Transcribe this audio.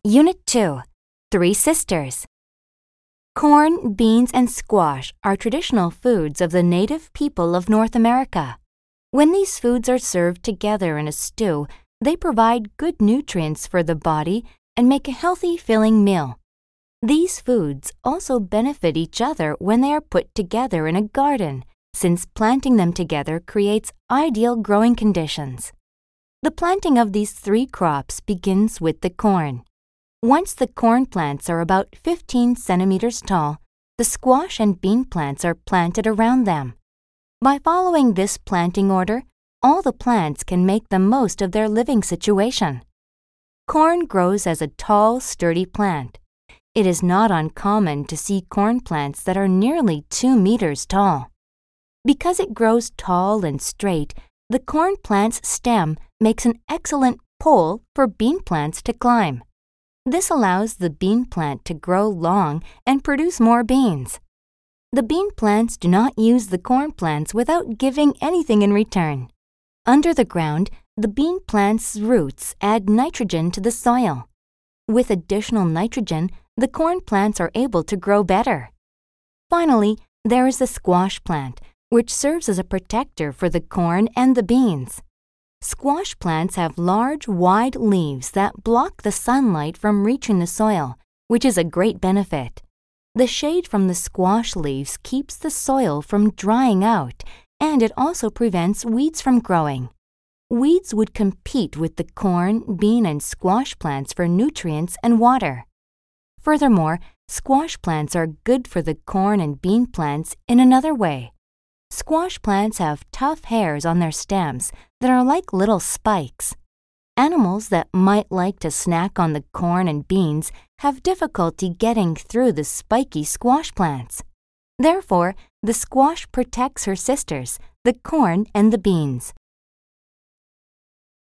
Unit 2. Three Sisters. Corn, beans, and squash are traditional foods of the native people of North America. When these foods are served together in a stew, they provide good nutrients for the body and make a healthy, filling meal. These foods also benefit each other when they are put together in a garden, since planting them together creates ideal growing conditions. The planting of these three crops begins with the corn. Once the corn plants are about 15 centimeters tall, the squash and bean plants are planted around them. By following this planting order, all the plants can make the most of their living situation. Corn grows as a tall, sturdy plant. It is not uncommon to see corn plants that are nearly 2 meters tall. Because it grows tall and straight, the corn plant's stem makes an excellent pole for bean plants to climb. This allows the bean plant to grow long and produce more beans. The bean plants do not use the corn plants without giving anything in return. Under the ground, the bean plant's roots add nitrogen to the soil. With additional nitrogen, the corn plants are able to grow better. Finally, there is the squash plant, which serves as a protector for the corn and the beans. Squash plants have large, wide leaves that block the sunlight from reaching the soil, which is a great benefit. The shade from the squash leaves keeps the soil from drying out, and it also prevents weeds from growing. Weeds would compete with the corn, bean, and squash plants for nutrients and water. Furthermore, squash plants are good for the corn and bean plants in another way. Squash plants have tough hairs on their stems that are like little spikes. Animals that might like to snack on the corn and beans have difficulty getting through the spiky squash plants. Therefore, the squash protects her sisters, the corn and the beans.